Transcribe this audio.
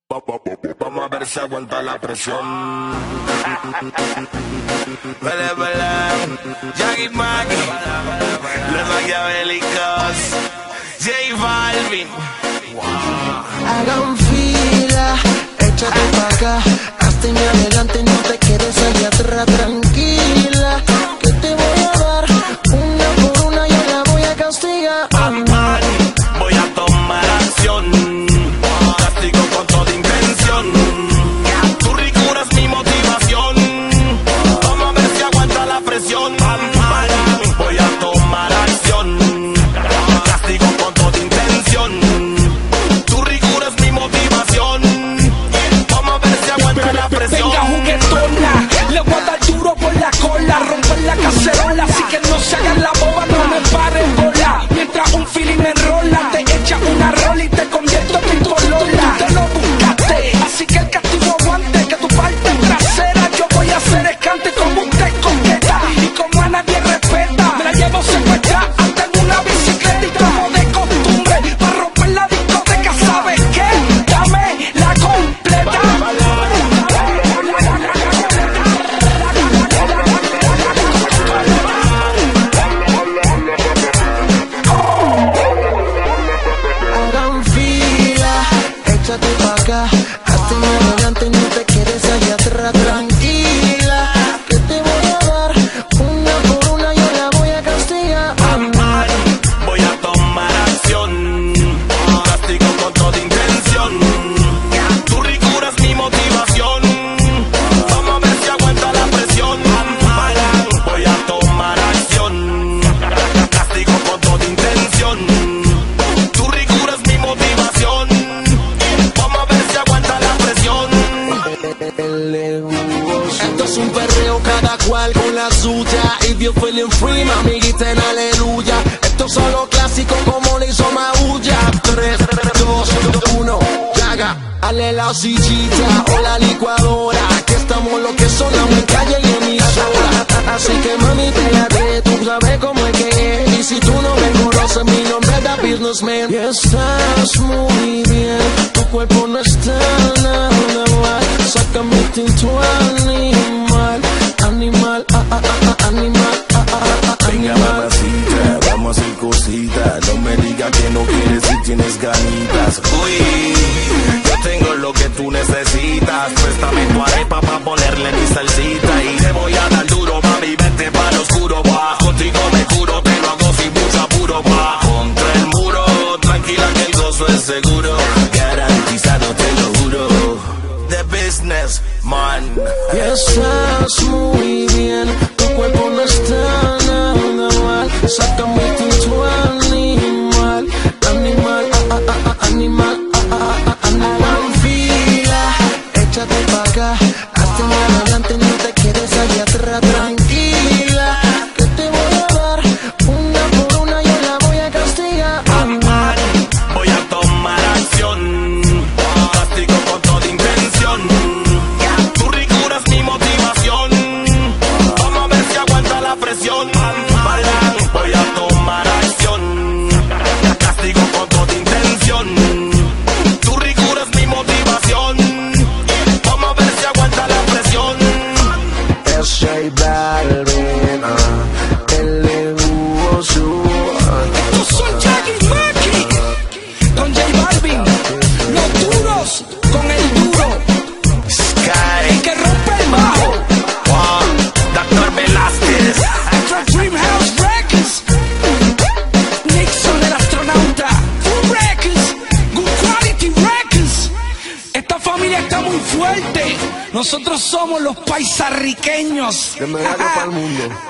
Vamos a ver si aguanta la presión. Vele, vele, Jackie Maggie, los maquiavélicos, J Balvin. Hagan fila, échate pa' acá, hazte mi adelante, no te quedes allá atrás, tranquila, que te voy a dar una por una, yo la voy a castigar. Voy a tomar acción, castigo con toda intención. Tu ricura es mi motivación. Vamos a ver si aguanta la presión. Voy a tomar acción, castigo con toda intención. Tu ricura es mi motivación. Vamos a ver si aguanta la presión. Venga juguetona, le voy a dar duro por la cola, romper la cacerola, así que no se hagan la boba, no me paren bola. Mientras un feeling me enrola, te echa una rola y te convierto en pistolola. Tú te lo buscaste, así que el castigo aguante, que tu parte trasera yo voy a hacer escante como usted coqueta y como a nadie respeta. Me la llevo secuestrada hasta en una bicicleta y como de costumbre, para romper la discoteca, ¿sabes qué? Dame la completa. Hagan fila, échate pa' acá, hazte mi adelante, no te quedes allá atrás, tranquila, que te voy a dar una por una, yo la voy a castigar. Voy a tomar acción, castigo con toda intención. Tu ricura es mi motivación. Vamos a ver si aguanta la presión. Voy a tomar acción, castigo con toda intención. Tu ricura es mi motivación. Vamos a ver si aguanta la presión. Esto es un perreo cada cual con la suya. If you feeling free, mami, griten aleluya. Esto es solo clásico como le hizo Maulla. 3, 2, 1, Yaga, hale la sillita o la licuadora, que estamos lo que sonamos en calle y emisora. Así que mami, pégate, tú sabes cómo es que es. Y si tú no me conoces, mi nombre es The Businessman. Y estás muy bien, tu cuerpo no está nada mal. Saca mi instinto animal, animal, animal, Venga mamacita, vamos a hacer cositas. No me digas que no quieres si tienes ganitas. Uy, yo tengo lo que tú necesitas. Préstame tu arepa pa' ponerle mi salsita. Y te voy a dar duro, mami, vente pa' lo oscuro, va. Contigo me juro, te lo hago sin mucho apuro, va. Contra el muro, tranquila que el gozo es seguro. Garantizado, te lo juro. The business, man. y estás muy bien, tu cuerpo no está nada mal. Saca mi instinto animal, animal, animal, animal. Fila, échate pa' acá, hazte mi adelante, no te quedes allá atrás, tranquila, que te voy a dar una por una, yo la voy a castigar. Voy a tomar acción, castigo con toda intención. Tu ricura es mi motivación. Vamos a ver si aguanta la presión. Voy a tomar acción, castigo con toda intención. Tu ricura es mi motivación. Vamos a ver si aguanta la presión. Es J Balvin, el negocio. Estos son Jackie Maggie con J Balvin, los duros con el duro, Sky, el que rompe el bajo. Dr. Velázquez. Extra Dream House Records, Nixon el astronauta, Full Records, Good Quality Records. Esta familia está muy fuerte. Nosotros somos los paisarriqueños. De medallo para el mundo.